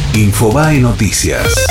Infobae Noticias.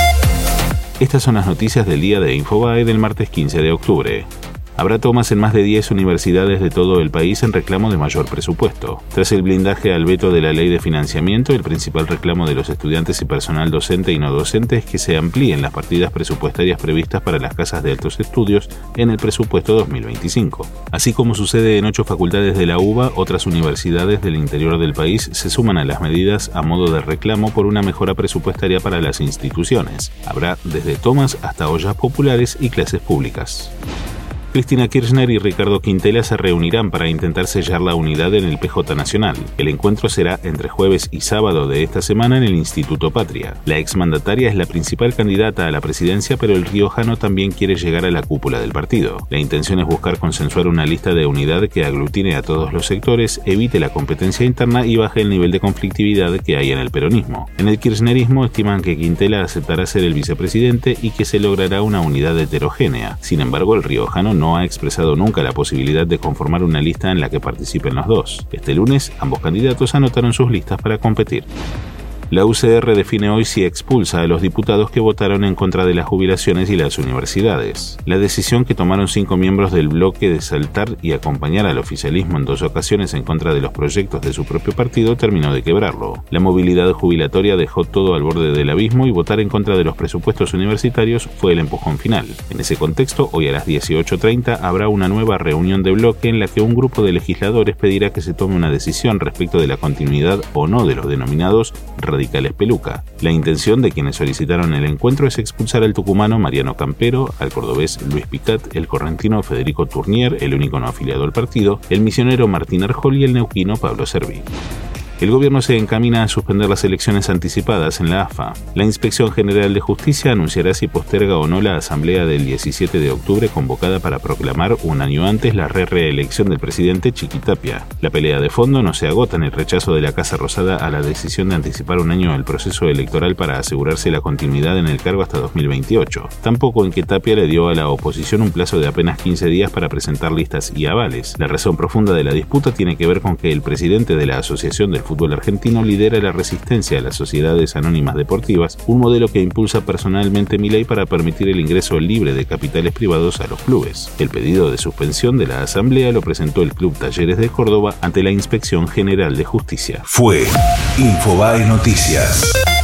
Estas son las noticias del día de Infobae del martes 15 de octubre. Habrá tomas en más de 10 universidades de todo el país en reclamo de mayor presupuesto. Tras el blindaje al veto de la ley de financiamiento, el principal reclamo de los estudiantes y personal docente y no docente es que se amplíen las partidas presupuestarias previstas para las casas de altos estudios en el presupuesto 2025. Así como sucede en 8 facultades de la UBA, otras universidades del interior del país se suman a las medidas a modo de reclamo por una mejora presupuestaria para las instituciones. Habrá desde tomas hasta ollas populares y clases públicas. Cristina Kirchner y Ricardo Quintela se reunirán para intentar sellar la unidad en el PJ Nacional. El encuentro será entre jueves y sábado de esta semana en el Instituto Patria. La exmandataria es la principal candidata a la presidencia, pero el riojano también quiere llegar a la cúpula del partido. La intención es buscar consensuar una lista de unidad que aglutine a todos los sectores, evite la competencia interna y baje el nivel de conflictividad que hay en el peronismo. En el kirchnerismo estiman que Quintela aceptará ser el vicepresidente y que se logrará una unidad heterogénea. Sin embargo, el riojano no ha expresado nunca la posibilidad de conformar una lista en la que participen los dos. Este lunes, ambos candidatos anotaron sus listas para competir. La UCR define hoy si expulsa a los diputados que votaron en contra de las jubilaciones y las universidades. La decisión que tomaron 5 miembros del bloque de saltar y acompañar al oficialismo en 2 ocasiones en contra de los proyectos de su propio partido terminó de quebrarlo. La movilidad jubilatoria dejó todo al borde del abismo y votar en contra de los presupuestos universitarios fue el empujón final. En ese contexto, hoy a las 18:30 habrá una nueva reunión de bloque en la que un grupo de legisladores pedirá que se tome una decisión respecto de la continuidad o no de los denominados radicales peluca. La intención de quienes solicitaron el encuentro es expulsar al tucumano Mariano Campero, al cordobés Luis Picat, el correntino Federico Tournier, el único no afiliado al partido, el misionero Martín Arjol y el neuquino Pablo Serví. El gobierno se encamina a suspender las elecciones anticipadas en la AFA. La Inspección General de Justicia anunciará si posterga o no la asamblea del 17 de octubre convocada para proclamar un año antes la reelección del presidente Chiquitapia. La pelea de fondo no se agota en el rechazo de la Casa Rosada a la decisión de anticipar un año el proceso electoral para asegurarse la continuidad en el cargo hasta 2028. Tampoco en que Tapia le dio a la oposición un plazo de apenas 15 días para presentar listas y avales. La razón profunda de la disputa tiene que ver con que el presidente de la Asociación del Fútbol Argentino lidera la resistencia a las sociedades anónimas deportivas, un modelo que impulsa personalmente Milei para permitir el ingreso libre de capitales privados a los clubes. El pedido de suspensión de la asamblea lo presentó el Club Talleres de Córdoba ante la Inspección General de Justicia. Fue Infobae Noticias.